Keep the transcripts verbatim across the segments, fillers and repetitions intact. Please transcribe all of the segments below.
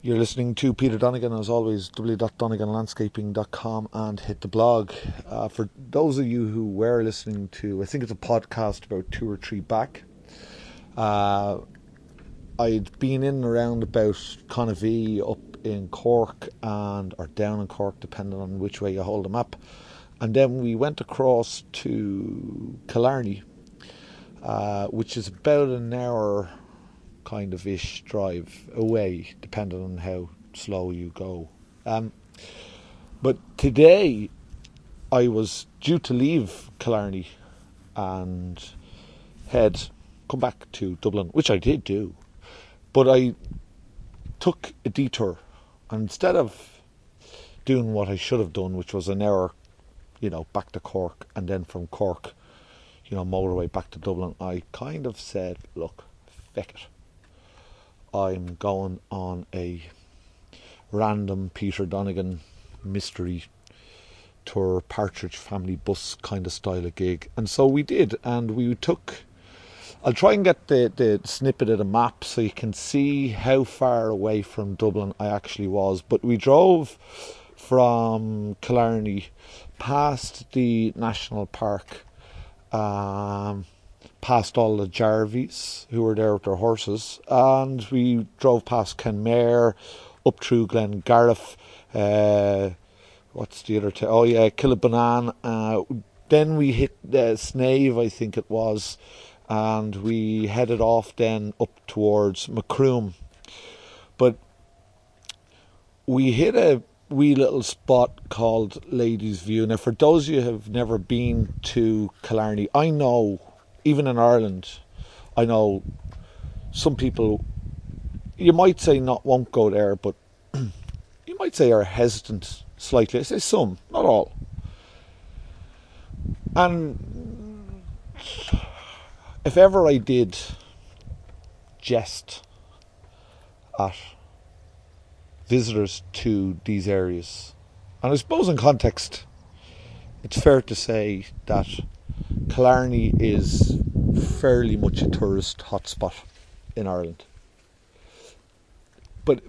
You're listening to Peter Donegan, as always, w w w dot donegan landscaping dot com, and hit the blog. Uh, for those of you who were listening to, I think it's a podcast about two or three back, uh, I'd been in and around about Conavee up in Cork, and or down in Cork, depending on which way you hold the map. And then we went across to Killarney, uh, which is about an hour kind of ish drive away, depending on how slow you go. Um, but today I was due to leave Killarney and head come back to Dublin, which I did do, but I took a detour, and instead of doing what I should have done, which was an hour, you know, back to Cork, and then from Cork, you know, motorway back to Dublin, I kind of said, look, feck it. I'm going on a random Peter Donegan mystery tour, Partridge Family bus kind of style of gig. And so we did, and we took, I'll try and get the, the snippet of the map so you can see how far away from Dublin I actually was. But we drove from Killarney past the national park, um, past all the Jarvies who were there with their horses, and we drove past Kenmare, up through Glengariff, uh, what's the other t- oh yeah, Killabanan, uh, then we hit uh, Snave, I think it was, and we headed off then up towards Macroom. But we hit a wee little spot called Ladies View. Now, for those of you who have never been to Killarney, I know, even in Ireland, I know some people, you might say not won't go there, but you might say are hesitant slightly. I say some, not all. And if ever I did jest at visitors to these areas, and I suppose in context, it's fair to say that Killarney is fairly much a tourist hotspot in Ireland. But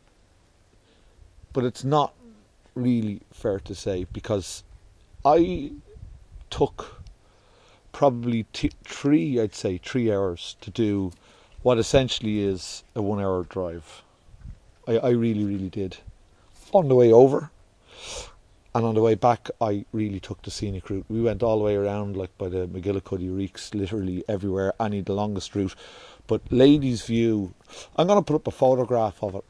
but it's not really fair to say, because I took probably t- three, I'd say three hours to do what essentially is a one hour drive. I, I really, really did. On the way over, and on the way back, I really took the scenic route. We went all the way around, like by the McGillicuddy Reeks, literally everywhere, any the longest route. But Ladies View, I'm going to put up a photograph of it,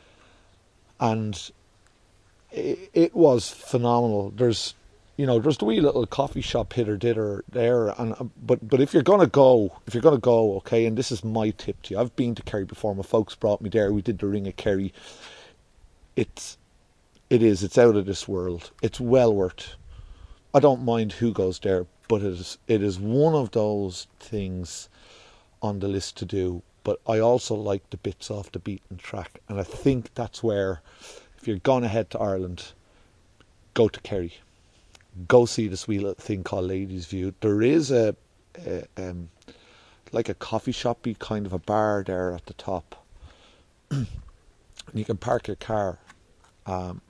and it, it was phenomenal. There's, you know, there's the wee little coffee shop hitter ditter there, and but but if you're gonna go, if you're gonna go, okay, and this is my tip to you. I've been to Kerry before. My folks brought me there. We did the Ring of Kerry. It's It is. It's out of this world. It's well worth. I don't mind who goes there, but it is. It is one of those things on the list to do. But I also like the bits off the beaten track, and I think that's where, if you're gonna head to Ireland, go to Kerry. Go see this wee little thing called Ladies View. There is a, a um, like a coffee shopy kind of a bar there at the top, and you can park your car. Um,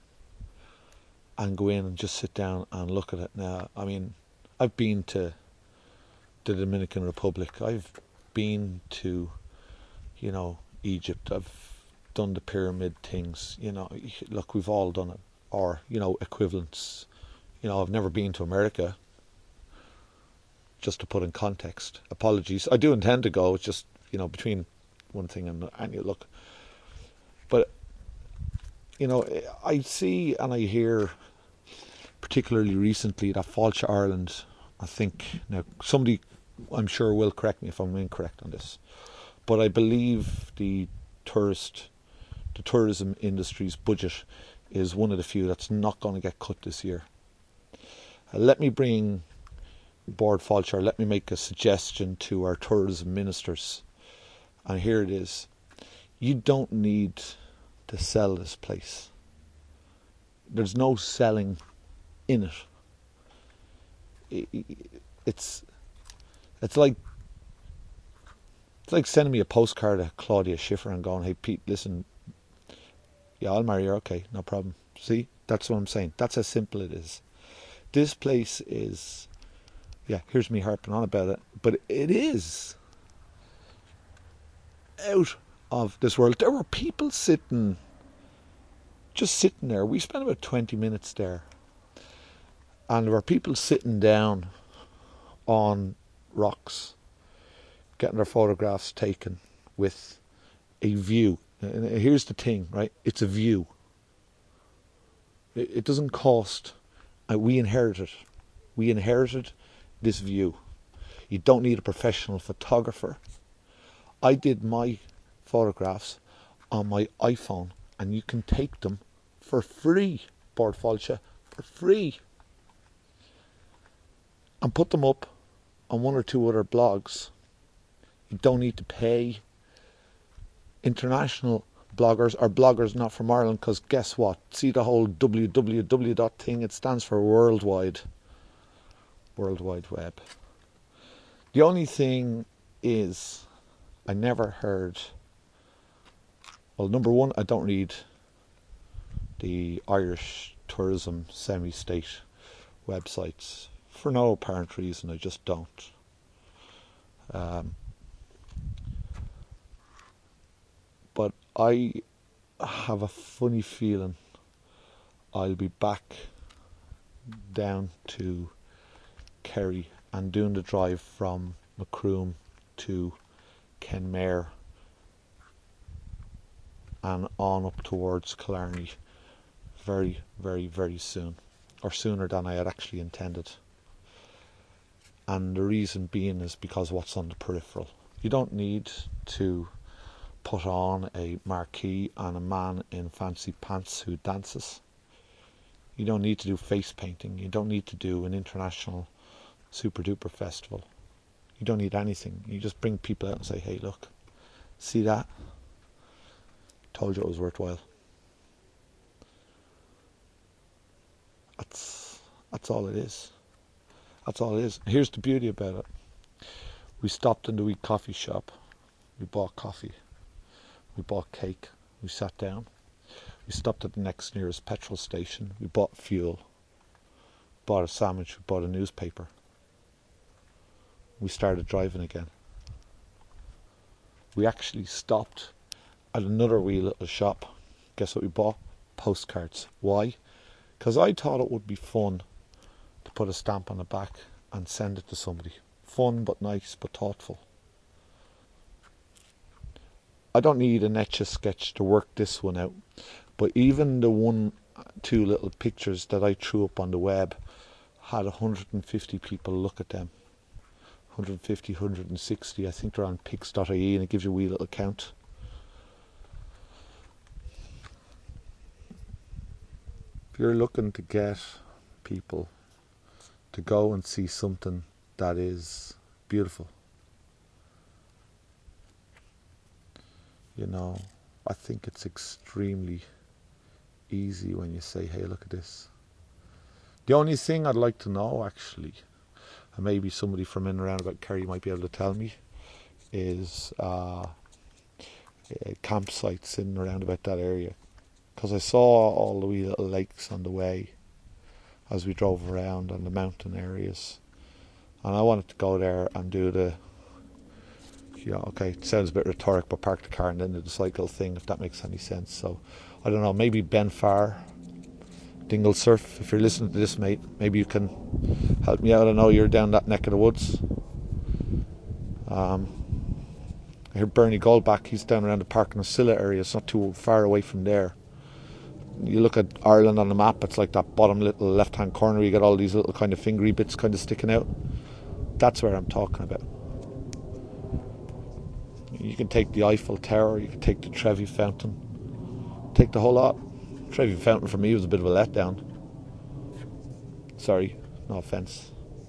and go in and just sit down and look at it. Now, I mean, I've been to the Dominican Republic. I've been to, you know, Egypt. I've done the pyramid things. You know, look, we've all done it. Or, you know, equivalents. You know, I've never been to America. Just to put in context. Apologies. I do intend to go. It's just, you know, between one thing and, and you look. But, you know, I see and I hear, particularly recently, that Fáilte Ireland, I think, now somebody I'm sure will correct me if I'm incorrect on this, but I believe the tourist, the tourism industry's budget is one of the few that's not going to get cut this year. Uh, let me bring board Fáilte, let me make a suggestion to our tourism ministers, and here it is. You don't need to sell this place. There's no selling in it. It's it's like it's like sending me a postcard of Claudia Schiffer and going, "Hey Pete, listen, Yeah, I'll marry her. Okay, no problem. See, that's what I'm saying. That's how simple it is. This place is, yeah, here's me harping on about it, but it is out of this world. There were people sitting, just sitting there. We spent about twenty minutes there, and there were people sitting down on rocks, getting their photographs taken with a view. And here's the thing, right? It's a view. It doesn't cost. Uh, we inherited. We inherited this view. You don't need a professional photographer. I did my photographs on my iPhone, and you can take them for free, Bord Fáilte, for free, and put them up on one or two other blogs. You don't need to pay international bloggers or bloggers not from Ireland, because guess what? See the whole W W W dot thing? It stands for worldwide. World Wide Web. The only thing is, I never heard, well, number one, I don't read the Irish tourism semi-state websites for no apparent reason. I just don't. Um, but I have a funny feeling I'll be back down to Kerry and doing the drive from Macroom to Kenmare and on up towards Killarney very, very, very soon, or sooner than I had actually intended. And the reason being is because what's on the peripheral. You don't need to put on a marquee and a man in fancy pants who dances. You don't need to do face painting. You don't need to do an international super duper festival. You don't need anything. You just bring people out and say, hey, look, see that? Told you it was worthwhile. That's that's all it is. That's all it is. Here's the beauty about it. We stopped in the wee coffee shop. We bought coffee. We bought cake. We sat down. We stopped at the next nearest petrol station. We bought fuel. Bought a sandwich. We bought a newspaper. We started driving again. We actually stopped at another wee little shop. Guess what we bought? Postcards. Why? Because I thought it would be fun to put a stamp on the back and send it to somebody. Fun but nice but thoughtful. I don't need an Etch-a-Sketch to work this one out, but even the one, two little pictures that I threw up on the web had one hundred fifty people look at them. one hundred fifty, one hundred sixty, I think they're on pics dot I E, and it gives you a wee little count. If you're looking to get people to go and see something that is beautiful, you know, I think it's extremely easy when you say, hey, look at this. The only thing I'd like to know, actually, and maybe somebody from in and around about Kerry might be able to tell me, is uh, uh, campsites in and around about that area. Because I saw all the wee little lakes on the way as we drove around, and the mountain areas. And I wanted to go there and do the, yeah, okay, it sounds a bit rhetoric, but park the car and then do the cycle thing, if that makes any sense. So, I don't know, maybe Ben Farr, Dingle Surf, if you're listening to this, mate, maybe you can help me out. I know you're down that neck of the woods. Um, I hear Bernie Goldbach, he's down around the Park and Silla area. It's not too far away from there. You look at Ireland on the map, it's like that bottom little left-hand corner, you get all these little kind of fingery bits kind of sticking out. That's where I'm talking about. You can take the Eiffel Tower, you can take the Trevi Fountain, take the whole lot. Trevi Fountain for me was a bit of a letdown. Sorry, no offence.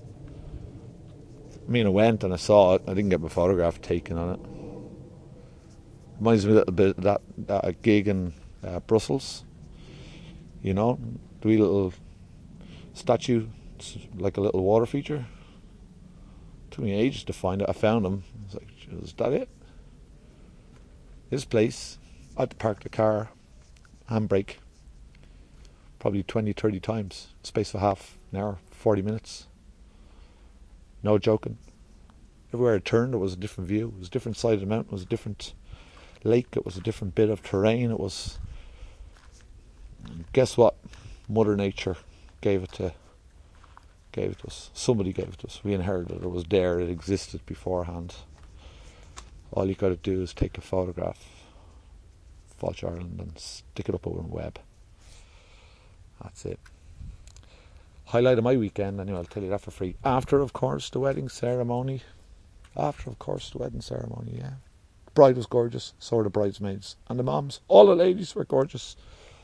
I mean, I went and I saw it, I didn't get my photograph taken on it. Reminds me a little bit of that, that gig in uh, Brussels. You know, the wee little statue, like a little water feature. Took me ages to find it. I found them. I was like, is that it? This place, I had to park the car handbrake probably twenty, thirty times, space of half an hour, forty minutes. No joking. Everywhere I turned, it was a different view. It was a different side of the mountain. It was a different lake. It was a different bit of terrain. It was... Guess what? Mother Nature gave it to gave it to us. Somebody gave it to us. We inherited it. It was there. It existed beforehand. All you got to do is take a photograph of Fáilte Ireland and stick it up over the web. That's it. Highlight of my weekend, anyway, I'll tell you that for free. After, of course, the wedding ceremony. After, of course, the wedding ceremony, yeah. The bride was gorgeous, so were the bridesmaids. And the moms. All the ladies were gorgeous.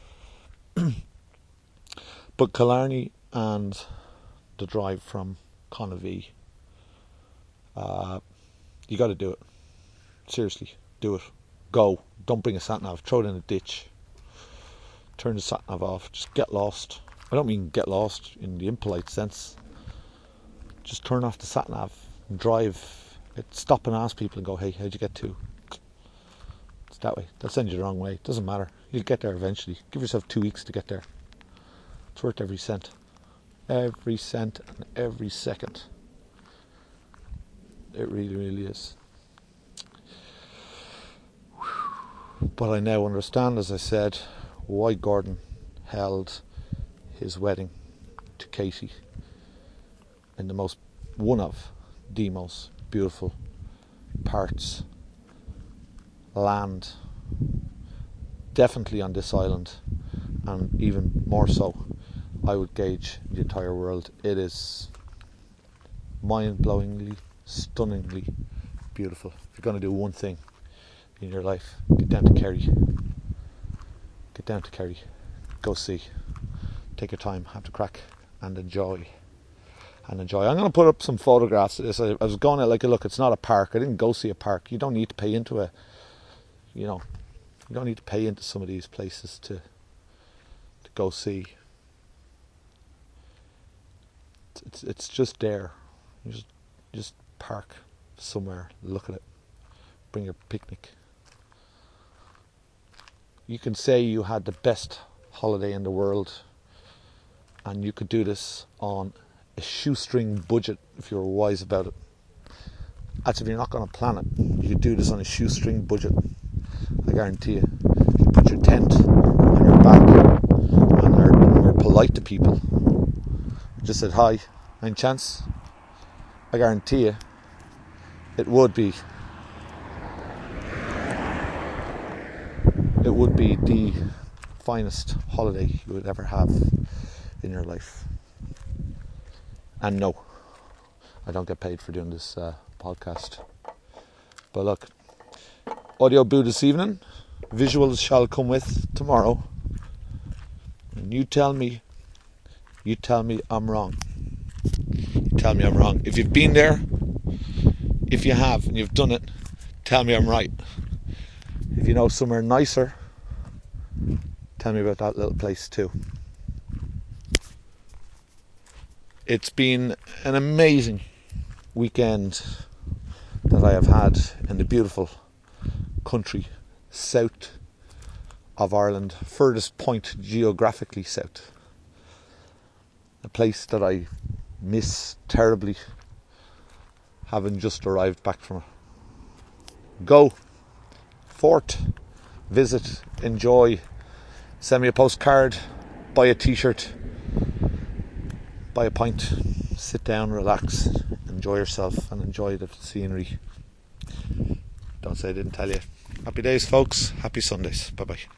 But Killarney and the drive from Conavee, uh, you got to do it. Seriously, do it. Go. Don't bring a sat-nav. Throw it in a ditch. Turn the sat-nav off. Just get lost. I don't mean get lost in the impolite sense. Just turn off the sat-nav and drive. Stop and ask people and go, hey, how'd you get to? It's that way. They'll send you the wrong way. It doesn't matter. You'll get there eventually. Give yourself two weeks to get there. It's worth every cent. Every cent and every second. It really, really is. But I now understand, as I said, why Gordon held his wedding to Katie in the most, one of the most beautiful parts, land, definitely on this island, and even more so, I would gauge the entire world. It is mind-blowingly, stunningly beautiful. If you're going to do one thing in your life, get down to Kerry. Get down to Kerry. Go see. Take your time, have the crack, and enjoy. And enjoy. I'm going to put up some photographs of this. I, I was going to like a look. It's not a park. I didn't go see a park. You don't need to pay into a, you know, you don't need to pay into some of these places to to go see. It's it's, it's just there. You just just park somewhere, look at it, bring your picnic. You can say you had the best holiday in the world, and you could do this on a shoestring budget if you were wise about it. That's if you're not going to plan it. You could do this on a shoestring budget. I guarantee you. If you put your tent on your back and are, are polite to people, just said hi, any chance? I guarantee you it would be it would be the finest holiday you would ever have in your life. And no, I don't get paid for doing this uh, podcast. But look, audio boo this evening, visuals shall come with tomorrow. And you tell me, you tell me I'm wrong. You tell me I'm wrong. If you've been there, if you have and you've done it, tell me I'm right. If you know somewhere nicer, tell me about that little place too. It's been an amazing weekend that I have had in the beautiful country south of Ireland, furthest point geographically south. A place that I miss terribly, having just arrived back from it. Go forth, visit, enjoy, send me a postcard, buy a t-shirt, buy a pint, sit down, relax, enjoy yourself and enjoy the scenery. Don't say I didn't tell you. Happy days, folks. Happy Sundays. Bye bye.